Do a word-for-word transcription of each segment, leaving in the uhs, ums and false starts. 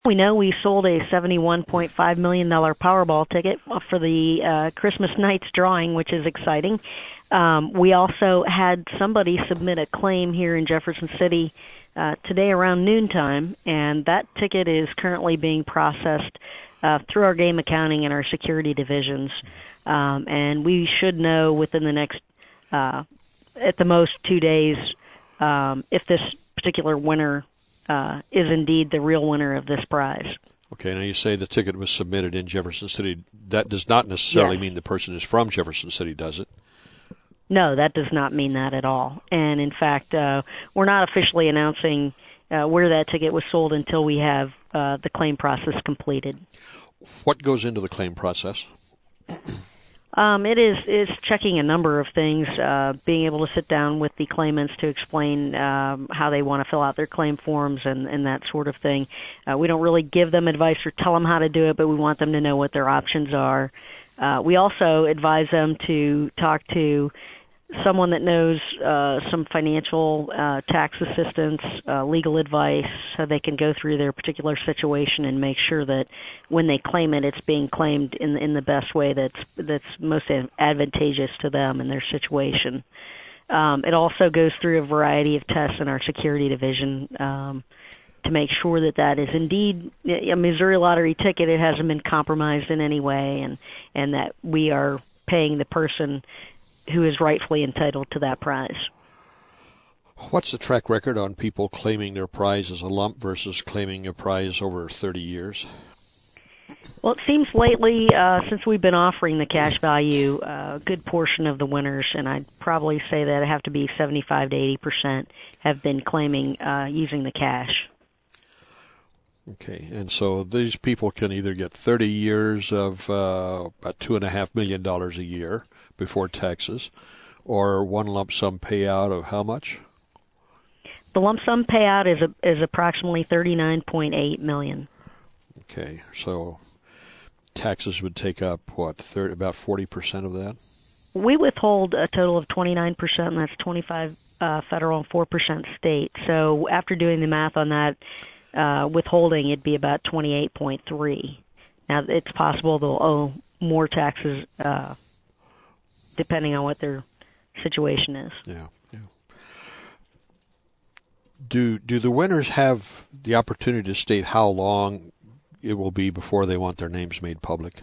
We know we sold a seventy-one point five million dollars Powerball ticket for the uh, Christmas night's drawing, which is exciting. Um, we also had somebody submit a claim here in Jefferson City uh, today around noontime, and that ticket is currently being processed uh, through our game accounting and our security divisions. Um, and we should know within the next, uh, at the most, two days um, if this particular winner Uh, is indeed the real winner of this prize. Okay, now you say the ticket was submitted in Jefferson City. That does not necessarily yes. mean the person is from Jefferson City, does it? No, that does not mean that at all. And in fact, uh, we're not officially announcing uh, where that ticket was sold until we have uh, the claim process completed. What goes into the claim process? Um, it is, is checking a number of things, uh, being able to sit down with the claimants to explain um, how they want to fill out their claim forms and, and that sort of thing. Uh, we don't really give them advice or tell them how to do it, but we want them to know what their options are. Uh, we also advise them to talk to someone that knows uh, some financial uh, tax assistance, uh, legal advice, so they can go through their particular situation and make sure that when they claim it, it's being claimed in in the best way that's that's most advantageous to them and their situation. Um, it also goes through a variety of tests in our security division um, to make sure that that is indeed a Missouri Lottery ticket. It hasn't been compromised in any way, and and that we are paying the person who is rightfully entitled to that prize. What's the track record on people claiming their prize as a lump versus claiming a prize over thirty years? Well, it seems lately, uh, since we've been offering the cash value, uh, a good portion of the winners, and I'd probably say that it have to be seventy-five to eighty percent, have been claiming uh, using the cash. Okay, and so these people can either get thirty years of uh, about two and a half million dollars a year before taxes, or one lump sum payout of how much? The lump sum payout is a, is approximately thirty-nine point eight million dollars. Okay, so taxes would take up what, thirty, about forty percent of that? We withhold a total of twenty-nine percent, and that's twenty-five uh, federal and four percent state. So after doing the math on that, uh, withholding, it'd be about twenty-eight point three. Now, it's possible they'll owe more taxes uh, depending on what their situation is. Yeah, yeah. Do do the winners have the opportunity to state how long it will be before they want their names made public?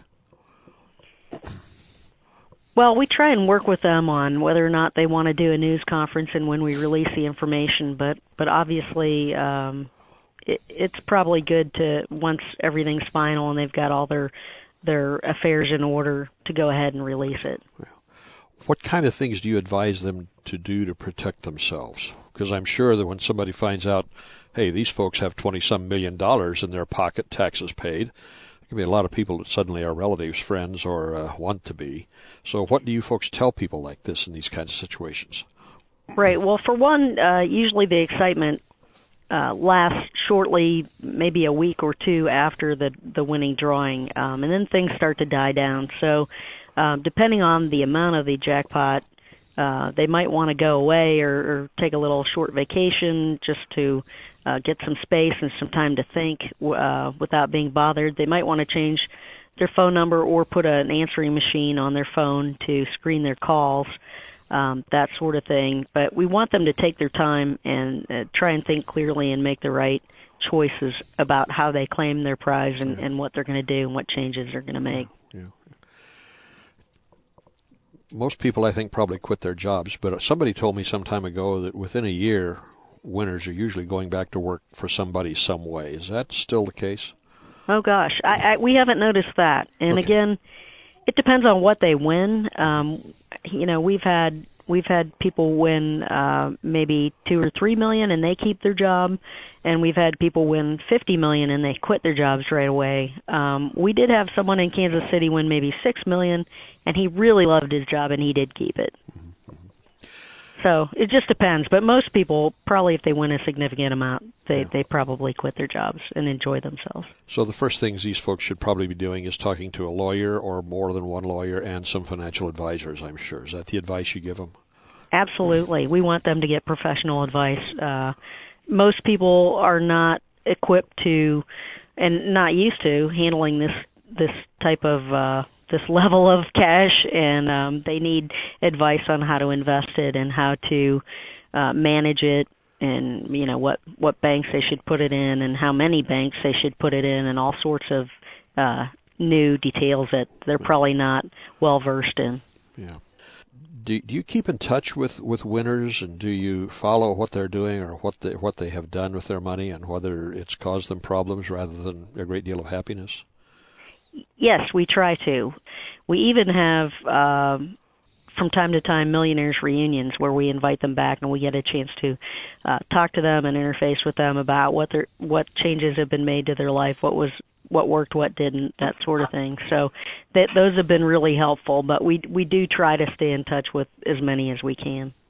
Well, we try and work with them on whether or not they want to do a news conference and when we release the information, but but obviously um, it, it's probably good to, once everything's final and they've got all their their affairs in order, to go ahead and release it. What kind of things do you advise them to do to protect themselves? Because I'm sure that when somebody finds out, hey, these folks have twenty-some million dollars in their pocket, taxes paid, there can be a lot of people that suddenly are relatives, friends, or uh, want to be. So what do you folks tell people like this in these kinds of situations? Right. Well, for one, uh, usually the excitement uh, lasts shortly, maybe a week or two after the, the winning drawing, um, and then things start to die down. So um, depending on the amount of the jackpot, Uh, they might want to go away or, or take a little short vacation just to uh, get some space and some time to think uh, without being bothered. They might want to change their phone number or put an answering machine on their phone to screen their calls, um, that sort of thing. But we want them to take their time and uh, try and think clearly and make the right choices about how they claim their prize and, yeah. and what they're going to do and what changes they're going to make. Yeah. Yeah. Most people, I think, probably quit their jobs, but somebody told me some time ago that within a year, winners are usually going back to work for somebody some way. Is that still the case? Oh, gosh. I, I, we haven't noticed that. And, okay. again, it depends on what they win. Um, you know, we've had we've had people win uh, maybe two or three million and they keep their job, and we've had people win fifty million and they quit their jobs right away. Um, we did have someone in Kansas City win maybe six million, and he really loved his job and he did keep it. So it just depends. But most people, probably if they win a significant amount, they, yeah. they probably quit their jobs and enjoy themselves. So the first things these folks should probably be doing is talking to a lawyer or more than one lawyer and some financial advisors, I'm sure. Is that the advice you give them? Absolutely. We want them to get professional advice. Uh, most people are not equipped to and not used to handling this this type of uh, this level of cash, and um, they need advice on how to invest it and how to uh, manage it, and you know what what banks they should put it in, and how many banks they should put it in, and all sorts of uh, new details that they're probably not well versed in. Yeah. Do, do you keep in touch with, with winners, and do you follow what they're doing or what they, what they have done with their money and whether it's caused them problems rather than a great deal of happiness? Yes, we try to. We even have, um, from time to time, millionaires reunions where we invite them back and we get a chance to uh, talk to them and interface with them about what their what changes have been made to their life, what was what worked, what didn't, that sort of thing. So that, those have been really helpful, but we we do try to stay in touch with as many as we can.